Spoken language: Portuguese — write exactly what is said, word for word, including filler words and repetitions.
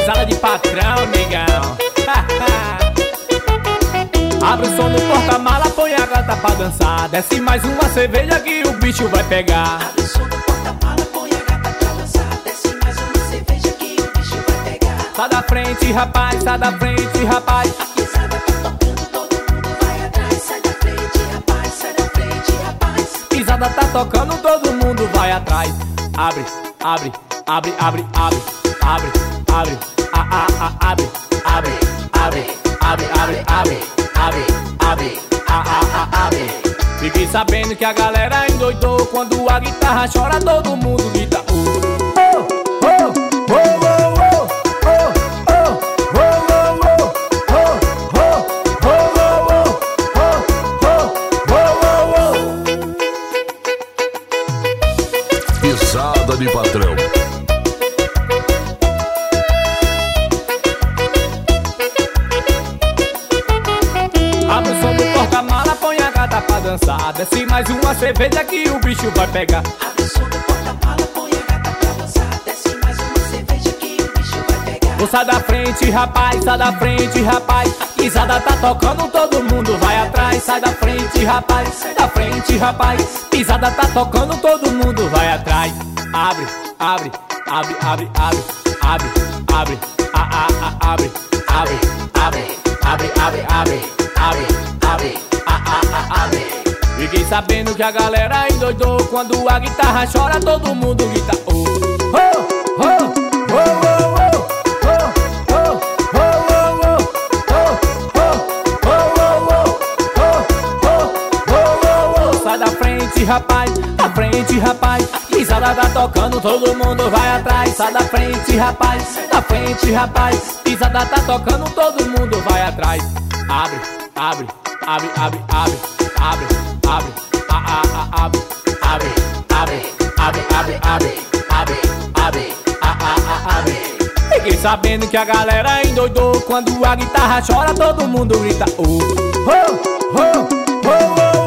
Pisada de patrão, negão. Abre o som no porta-mala, põe a gata pra dançar. Desce mais uma cerveja que o bicho vai pegar. Abre o som no porta-mala, põe a gata pra dançar. Desce mais uma cerveja que o bicho vai pegar. Sai da frente, rapaz, sai da frente, rapaz. A pisada tá tocando, todo mundo vai atrás. Sai da frente, rapaz, sai da frente, rapaz. Pisada tá tocando, todo mundo vai atrás. Abre, abre, abre, abre, abre, abre, abre, a, a, a, abre, abre, abre, abre, abre, abre, abre, abre, a, a, a, abre. Fiquei sabendo que a galera endoidou. Quando a guitarra chora, todo mundo grita uh. Oh, oh, oh, oh, oh, oh, oh, oh, oh, oh, oh, oh. Pisada de patrão. Abre o som do porta-mala, põe a gata pra dançar. Desce mais uma cerveja que o bicho vai pegar. Abre o som do porta-mala, põe a gata pra dançar. Desce mais uma cerveja que o bicho vai pegar. Ô, sai da frente, rapaz, sai da frente, rapaz. Pisada tá tocando, todo mundo vai atrás. Sai da frente, rapaz, sai da frente, rapaz. Pisada tá tocando, todo mundo vai atrás. Abre, abre, abre, abre, abre, abre, abre, a, a, a, abre, abre, abre, abre, abre, abre, abre, abre, a, a, a, abre. Fiquei sabendo que a galera endoidou. Quando a guitarra chora, todo mundo grita oh, oh, oh, oh, oh. Sai da frente, rapaz, da frente, rapaz. Pisada tá tocando, todo mundo vai atrás. Sai da frente, rapaz, da frente, rapaz. Pisada tá tocando, todo mundo vai atrás. Abre, abre, abre, abre, abre, abre, abre, a, a, a, abre, abre, abre, abre, abre, abre, abre, abre, a, a, a, abre. Fiquei sabendo que a galera endoidou. Quando a guitarra chora, todo mundo grita oh, oh, oh, oh, oh.